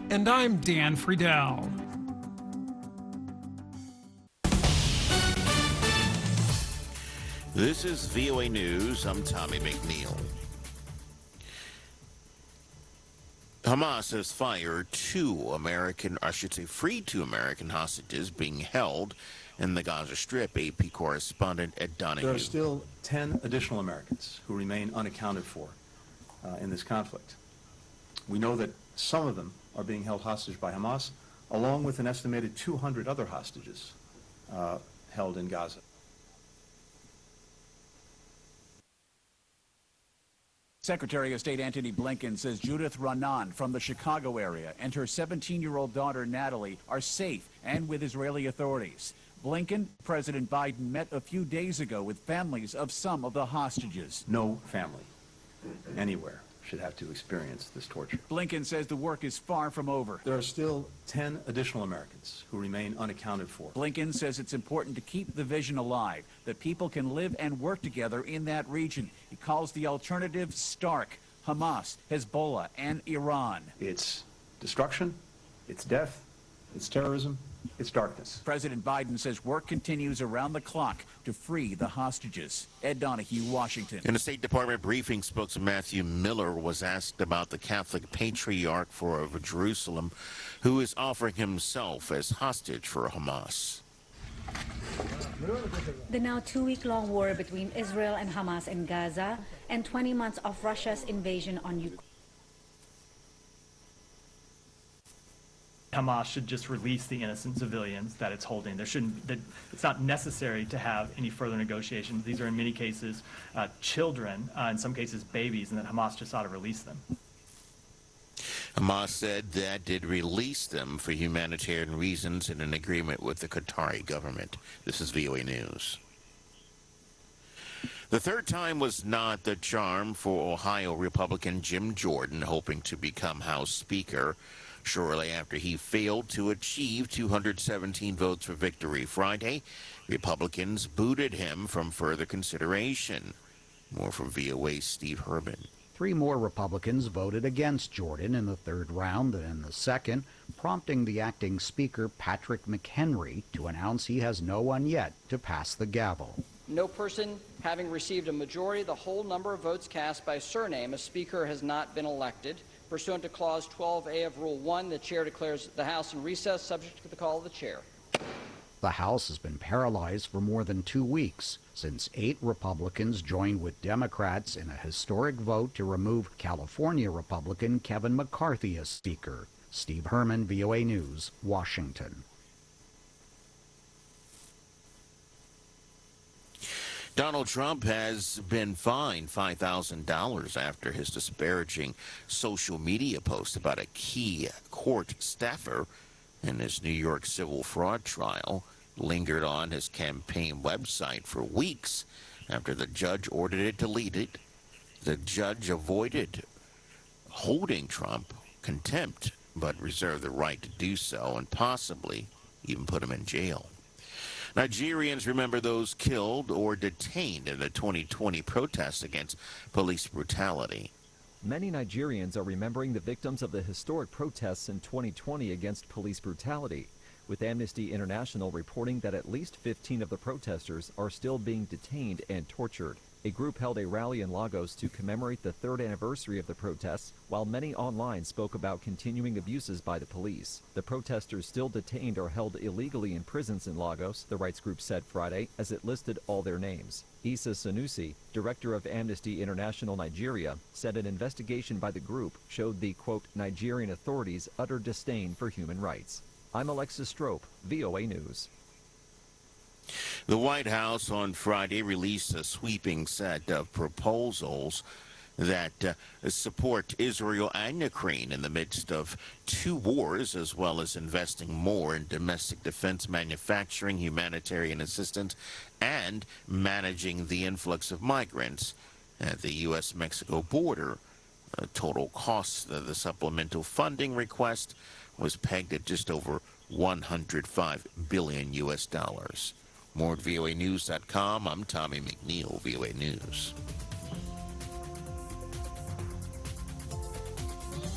And I'm Dan Friedel. This is VOA News. I'm Tommy McNeil. Hamas has freed two American hostages being held in the Gaza Strip. AP correspondent Ed Donahue. There are still 10 additional Americans who remain unaccounted for in this conflict. We know that some of them are being held hostage by Hamas, along with an estimated 200 other hostages held in Gaza. Secretary of State Antony Blinken says Judith Raanan from the Chicago area and her 17-year-old daughter Natalie are safe and with Israeli authorities. Blinken, President Biden met a few days ago with families of some of the hostages. No family anywhere should have to experience this torture. Blinken says the work is far from over. There are still 10 additional Americans who remain unaccounted for. Blinken says it's important to keep the vision alive, that people can live and work together in that region. He calls the alternative stark: Hamas, Hezbollah, and Iran. It's destruction, it's death, it's terrorism, it's darkness. President Biden says work continues around the clock to free the hostages. Ed Donahue, Washington. In a State Department briefing, spokesman Matthew Miller was asked about the Catholic Patriarch of Jerusalem, who is offering himself as hostage for Hamas. The now 2-week-long war between Israel and Hamas in Gaza and 20 months of Russia's invasion on Ukraine. Hamas should just release the innocent civilians that it's holding. It's not necessary to have any further negotiations. These are in many cases children, in some cases babies, and that Hamas just ought to release them. Hamas said that did release them for humanitarian reasons in an agreement with the Qatari government. This is VOA News. The third time was not the charm for Ohio Republican Jim Jordan, hoping to become House Speaker shortly after he failed to achieve 217 votes for victory Friday. Republicans booted him from further consideration. More from VOA's Steve Herman. 3 more Republicans voted against Jordan in the third round than in the second, prompting the acting Speaker Patrick McHenry to announce he has no one yet to pass the gavel. No person having received a majority of the whole number of votes cast by surname, a Speaker has not been elected. Pursuant to Clause 12A of Rule 1, the Chair declares the House in recess, subject to the call of the Chair. The House has been paralyzed for more than 2 weeks since 8 Republicans joined with Democrats in a historic vote to remove California Republican Kevin McCarthy as Speaker. Steve Herman, VOA News, Washington. Donald Trump has been fined $5,000 after his disparaging social media post about a key court staffer in his New York civil fraud trial lingered on his campaign website for weeks after the judge ordered it deleted. The judge avoided holding Trump contempt, but reserved the right to do so and possibly even put him in jail. Nigerians remember those killed or detained in the 2020 protests against police brutality. Many Nigerians are remembering the victims of the historic protests in 2020 against police brutality, with Amnesty International reporting that at least 15 of the protesters are still being detained and tortured. A group held a rally in Lagos to commemorate the 3rd anniversary of the protests, while many online spoke about continuing abuses by the police. The protesters still detained are held illegally in prisons in Lagos, the rights group said Friday, as it listed all their names. Issa Sanusi, director of Amnesty International Nigeria, said an investigation by the group showed the, quote, Nigerian authorities' utter disdain for human rights. I'm Alexis Strope, VOA News. The White House on Friday released a sweeping set of proposals that support Israel and Ukraine in the midst of 2 wars, as well as investing more in domestic defense manufacturing, humanitarian assistance, and managing the influx of migrants at the U.S.-Mexico border. Total cost of the supplemental funding request was pegged at just over $105 billion U.S. dollars. More at voanews.com. I'm Tommy McNeil, VOA News.